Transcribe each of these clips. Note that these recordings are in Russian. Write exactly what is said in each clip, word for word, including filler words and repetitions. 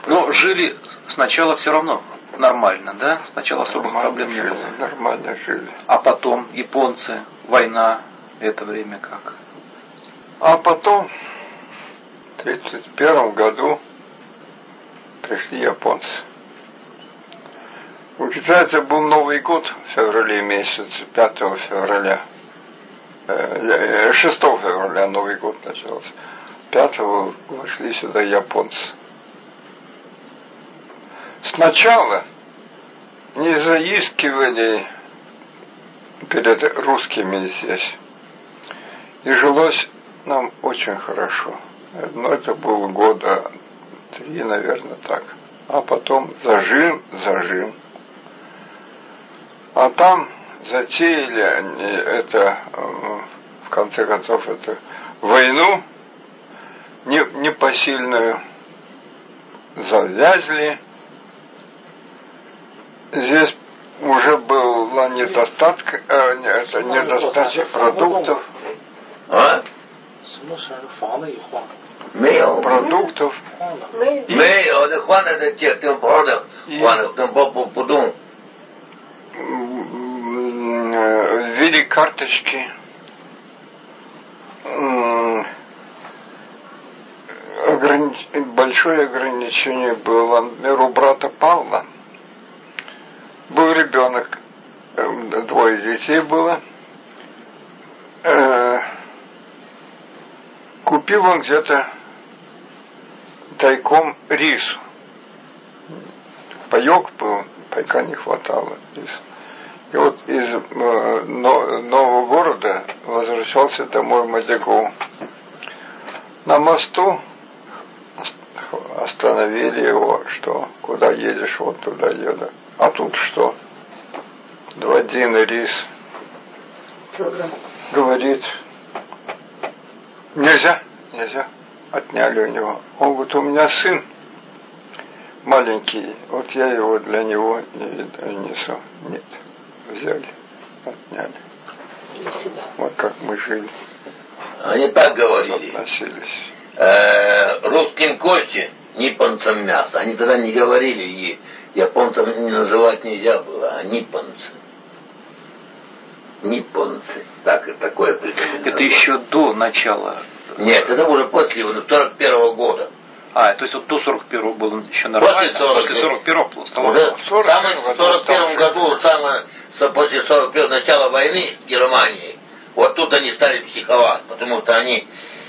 Но жили сначала все равно нормально, да? Сначала особых проблем не было. Нормально жили. А потом японцы, война, это время как? А потом, в тридцать первом году, пришли японцы. У китайцев был Новый год в феврале месяце, пятого февраля. шестого февраля Новый год начался. пятого вошли сюда японцы. Сначала не заискивали перед русскими здесь. И жилось нам очень хорошо. Но это было года три, наверное, так. А потом зажим, зажим. А там затеяли они это, в конце концов, это войну непосильную, завязли. Здесь уже была недостатка, э, это, недостаток продуктов. А? Продуктов. 没有的换了的这等包的换了等包不不动。 Ввели карточки. Огранич... Большое ограничение было. Например, у брата Павла был ребенок, двое детей было. Купил он где-то тайком рису. Паёк был, пайка не хватало риса. И вот из нового города возвращался домой Мадягу. На мосту остановили его, что куда едешь, вот туда еду. А тут что? Два дина рис. Говорит, нельзя, нельзя. Отняли у него. Он говорит, у меня сын маленький, вот я его для него несу. Нет. Взяли, отняли. Вот как мы жили. Они так говорили. Относились. Э, русским кости, ниппонцам мясо. Они тогда не говорили, и японцам не называть нельзя было, а ниппонцы. Ниппонцы. Так, такое определение. Это еще до начала? Нет, это уже после сорок первого года. А, то есть вот до сорок первого было еще нормально, после сорок, после сорок первого стало. Уже в сорок первом году, самое, после сорок первого начала войны с Германией, вот тут они стали психовать, потому что они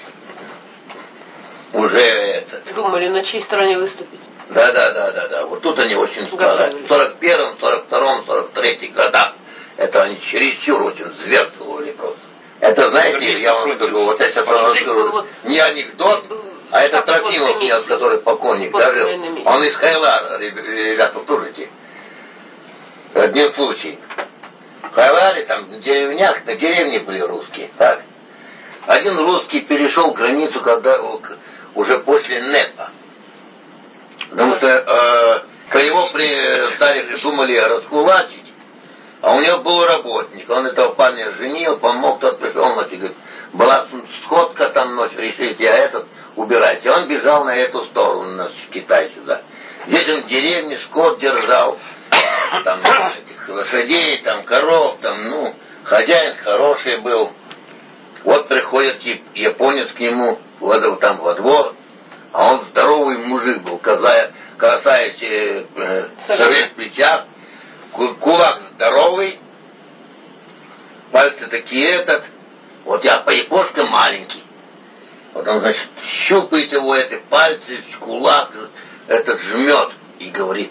уже это... Думали, на чьей стороне выступить. Да, да, да, да, да. Вот тут они очень стали. В сорок первом, сорок втором, сорок третьем годах это они чересчур очень зверствовали просто. Это, знаете, я вам скажу, вот я сейчас вам скажу, не анекдот, а это Трофимов, князь, который покойник дожил. Он из Хайлара, ребята, слушайте. Один случай. В Хайларе, там, в деревнях, на деревне были русские, так. Один русский перешел границу, когда уже после НЭПа. Потому что э, его при, стали, думали раскулачить, а у него был работник. Он этого парня женил, помог, тот пришел ночью, говорит, была сходка там ночь, решите, а этот убирайте. Он бежал на эту сторону, нас в Китай сюда. Здесь он в деревне скот держал, там этих лошадей, там коров, там, ну, хозяин хороший был. Вот приходит тип, японец к нему, вот, там во двор, а он здоровый мужик был, касая, касаясь э, в плечах, кулак здоровый, пальцы такие этот, вот я по-японски маленький. Вот он, значит, щупает его эти пальцы, кулак этот жмет и говорит,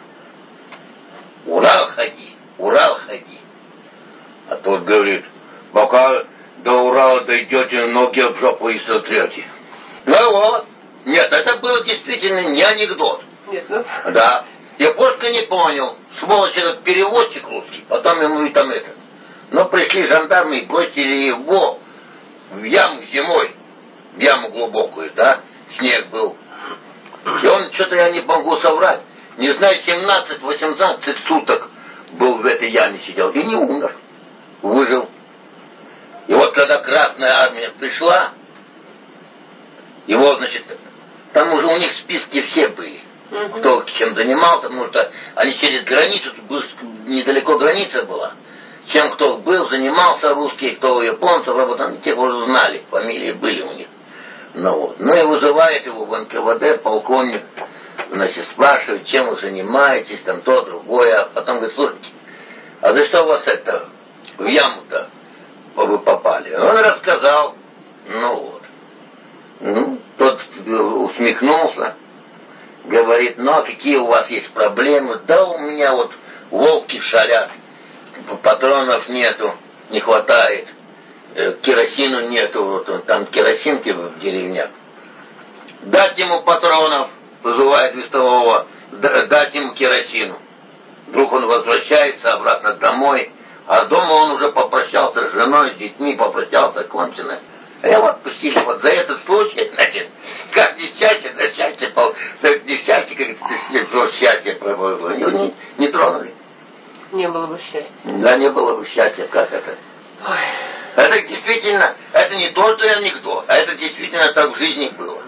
Урал ходи, Урал ходи. А тот говорит, пока до Урала дойдете, ноги об жопу и сотрете. Ну вот. Нет, это был действительно не анекдот. Нет, ну? Да. Япошка не понял. Сволочь этот переводчик русский. Потом ему и там это. Но пришли жандармы и бросили его в яму зимой. В яму глубокую, да. Снег был. И он, что-то я не могу соврать, не знаю, семнадцать-восемнадцать суток был в этой яме сидел. И не умер. Выжил. И вот когда Красная Армия пришла, его, значит, там уже у них в списке все были. Угу. Кто чем занимался, потому что они через границу, недалеко граница была. Чем кто был, занимался русский, кто у японцев работал, они тех уже знали, фамилии были у них. Ну, вот. Ну и вызывает его в эн ка вэ дэ полковник, значит, спрашивает, чем вы занимаетесь, там то, другое, а потом говорит, слушайте, а за что у вас это, в яму-то вы попали? Он рассказал, ну вот. Ну, тот усмехнулся, говорит, ну а какие у вас есть проблемы? Да у меня вот волки шалят, патронов нету, не хватает, керосину нету, вот, там керосинки в деревнях. Дать ему патронов, вызывает вестового, дать ему керосину. Вдруг он возвращается обратно домой, а дома он уже попрощался с женой, с детьми, попрощался кончено. А его отпустили вот за этот случай, значит, как несчастье, да счастье, несчастье, как счастье пробовало, его не, не тронули. Не было бы счастья. Да, не было бы счастья, как это. Ой. Это действительно, это не только анекдот, а это действительно так в жизни было.